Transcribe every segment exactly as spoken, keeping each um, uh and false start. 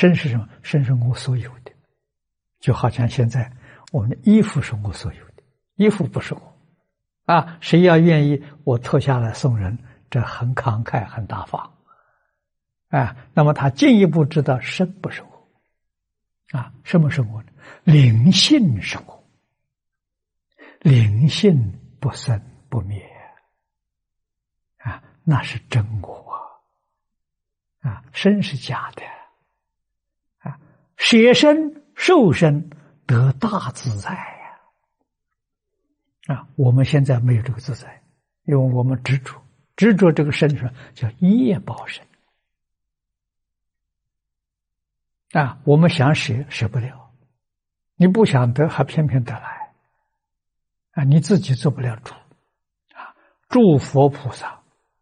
身是什么？身是我所有的，就好像现在我们的衣服是我所有的，衣服不是我啊。谁要愿意我脱下来送人，这很慷慨很大方啊。那么他进一步知道身不是我啊，什么是我呢？灵性是我，灵性不生不灭啊，那是真我啊，身是假的啊，舍身受身得大自在呀！ 啊, 啊，我们现在没有这个自在，因为我们执着，执着这个身上叫业报身啊，我们想舍舍不了，你不想得还偏偏得来啊，你自己做不了主啊，诸佛菩萨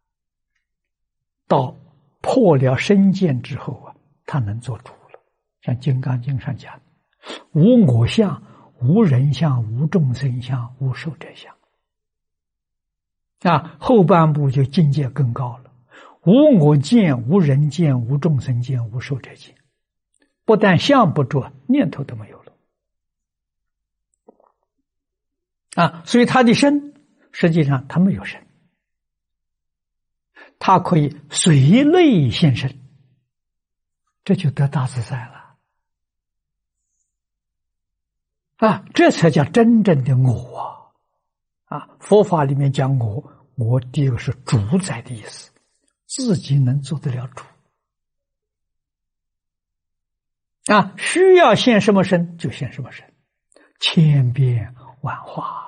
到破了身见之后啊，他能做主了。像《金刚经》上讲，无我相，无人相，无众生相，无寿者相啊。后半部就境界更高了，无我见，无人见，无众生见，无寿者见。不但相不着，念头都没有了啊。所以他的身实际上他没有身，他可以随类现身，这就得大自在了啊！这才叫真正的我啊！啊，佛法里面讲我，我第一个是主宰的意思，自己能做得了主啊！需要现什么身就现什么身，千变万化。